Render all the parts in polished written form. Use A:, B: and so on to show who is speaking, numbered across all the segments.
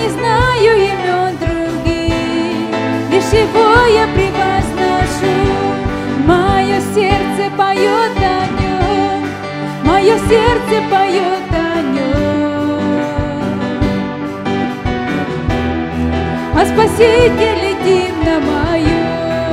A: не знаю имен других, лишь Его я превозношу. Мое сердце поет о Нем, мое сердце поет о Нем. О Спасителе дивно моем.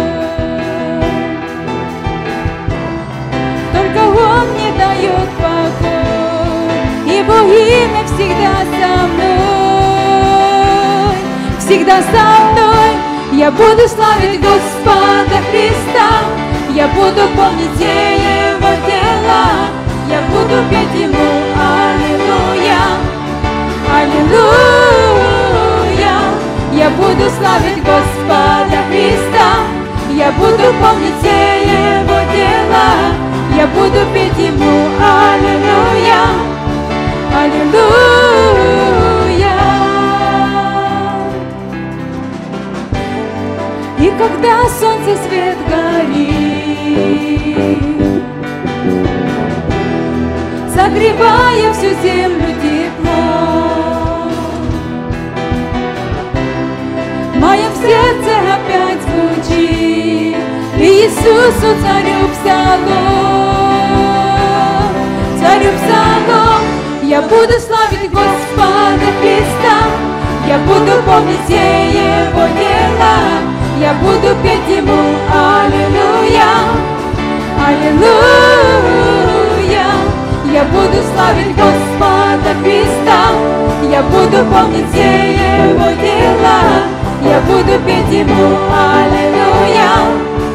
A: Только Он мне дает покой, Его имя всегда со мной, всегда со мной. Я буду славить Господа Христа, я буду помнить все Его дела, я буду петь Ему аллилуйя, аллилуйя. Я буду славить Господа Христа, я буду помнить все Его дела, я буду петь Ему аллилуйя, аллилуйя. И когда солнце свет горит, согревая всю землю теплом, в моем сердце опять звучит Иисусу царю псалом, царю псалом. Я буду славить Господа Христа, я буду помнить все Его дела, я буду петь Ему аллилуйя, аллилуйя. Я буду славить Господа Христа, я буду помнить все Его дела, я буду петь Ему аллилуйя,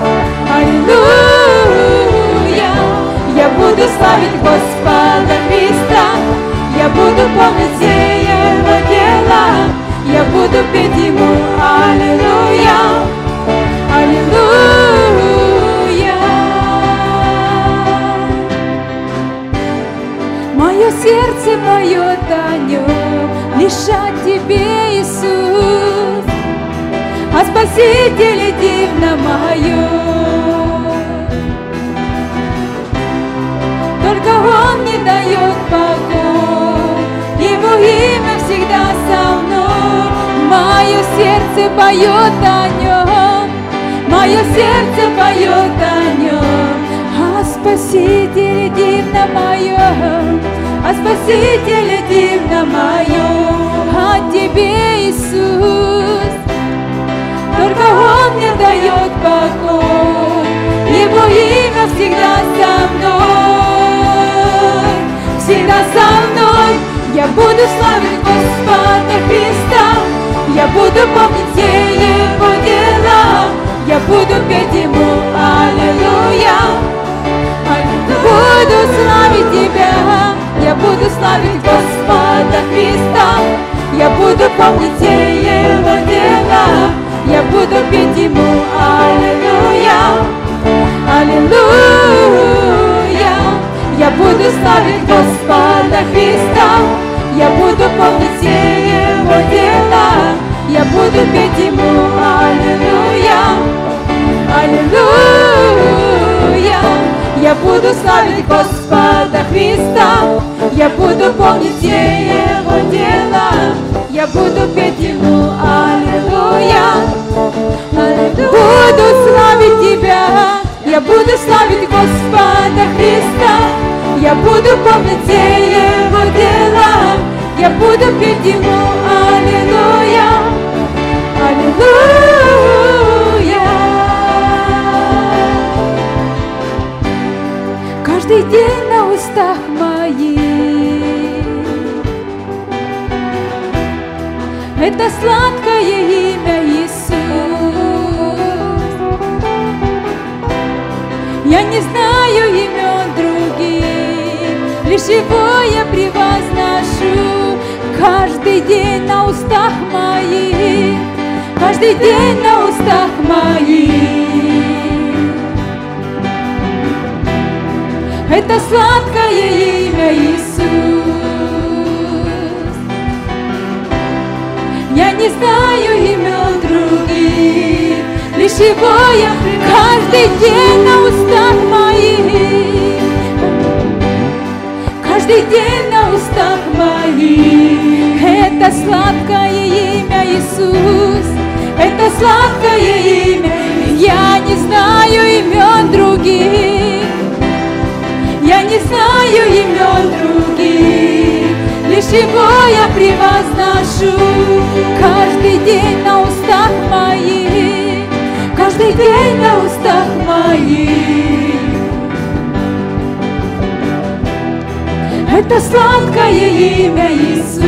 A: аллилуйя. Я буду славить Господа Христа, я буду помнить все Его дела, я буду петь Ему аллилуйя, аллилуйя. Мое сердце поет о Нем, лишь о Тебе, Иисус, о Спасителе дивно моем. Только Он не дает покой, Его имя всегда со мной. Мое сердце поет о Нем, мое сердце поет о Нем, о Спасителе дивно моем, о Спасителе дивно моем, о Тебе, Иисус. Только Он мне дает покой, Его имя всегда со мной, всегда со мной. Я буду славить Господа Христа, я буду помнить все Его дела, я буду петь Ему аллилуйя, аллилуйя. Буду славить Тебя, я буду славить Господа Христа, я буду помнить все Его дела, я буду петь Ему аллилуйя, аллилуйя. Я буду славить Господа Христа, я буду помнить все Его дела, я буду петь Ему аллилуйя, аллилуйя. Я буду славить Господа Христа, я буду помнить все Его дела, я буду петь Ему аллилуйя, аллилуйя. Буду славить Тебя, я буду славить Господа Христа, я буду помнить все Его дела, я буду петь Ему аллилуйя, аллилуйя. Каждый день на устах моих это сладкое имя Иисус. Я не знаю имен других, лишь Его я превозношу. Каждый день на устах моих, каждый день на устах моих это сладкое имя Иисус. Я не знаю имен других, лишь Его я каждый день на устах моих, каждый день на устах моих. Это сладкое имя Иисус, это сладкое имя. Я не знаю имен других, я не знаю имен других, лишь Его я превозношу. Каждый день на устах моих, каждый день на устах моих. Это сладкое имя Иисус.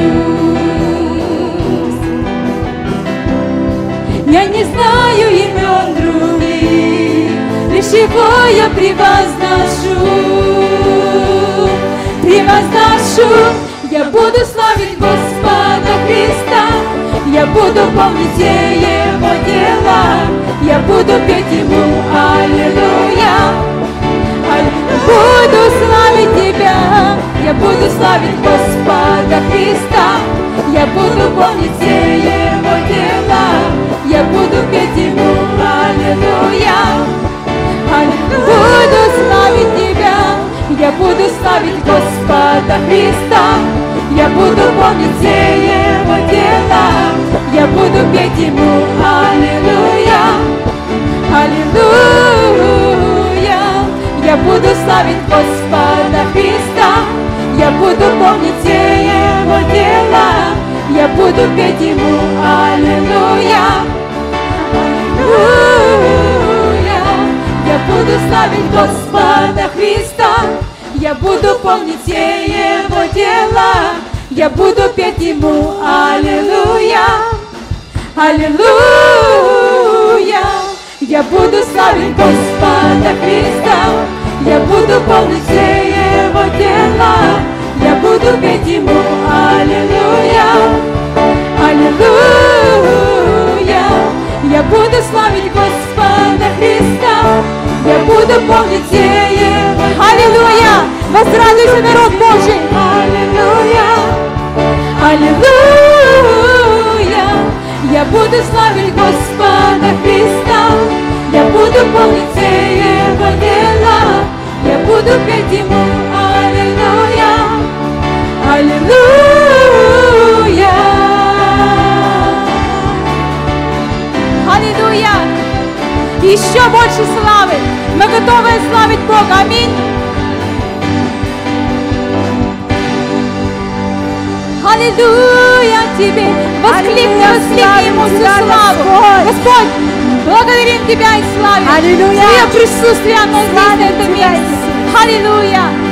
A: Я не знаю имен других, лишь Его я превозношу. Превозношу. Я буду славить Господа Христа, я буду помнить все Его дела, я буду петь Ему аллилуйя. Буду славить Тебя, я буду славить Господа Христа, я буду помнить все Его дела, я буду петь Ему аллилуйя. Буду славить Тебя, я буду славить Господа Христа, я буду помнить все Его дела, я буду петь Ему аллилуйя. Аллилуйя. Я буду славить Господа Христа, я буду помнить все Его дела, я буду петь Ему аллилуйя. Аллилуйя. Я буду славить Господа Христа, я буду помнить все Его дела, я буду петь Ему аллилуйя. Аллилуйя. Я буду славить Господа Христа, я буду помнить все Его дела, я буду петь Ему аллилуйя. Аллилуйя. Я буду славить Господа Христа, я буду помнить все Его дела. Аллилуйя. Возрадуйся, народ Божий. Аллилуйя. Аллилуйя. Я буду славить Господа Христа, я буду помнить все Его дела, я буду петь Ему аллилуйя. Аллилуйя. Аллилуйя. Еще больше славы. Мы готовы славить Бога. Аминь. Аллилуйя Тебе. Воскликни Ему всю славу. Господь, благодарим Тебя и славим. Твое присутствие, оно здесь, на этом месте. Аллилуйя.